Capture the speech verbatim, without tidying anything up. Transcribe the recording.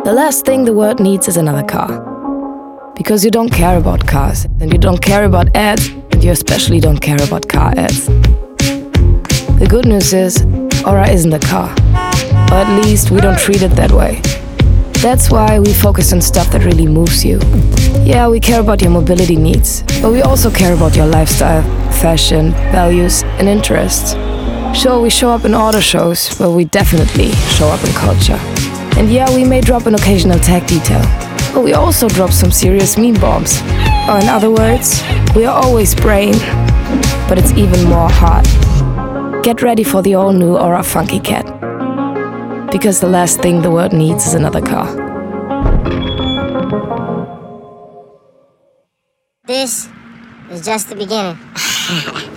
The last thing the world needs is another car. Because you don't care about cars, and you don't care about ads, and you especially don't care about car ads. The good news is, Aura isn't a car. Or at least we don't treat it that way. That's why we focus on stuff that really moves you. Yeah, we care about your mobility needs, but we also care about your lifestyle, fashion, values, and interests. Sure, we show up in auto shows, but we definitely show up in culture. And yeah, we may drop an occasional tech detail, but we also drop some serious meme bombs. Or in other words, we are always brain, but it's even more heart. Get ready for the all-new Aura Funky Cat. Because the last thing the world needs is another car. This is just the beginning.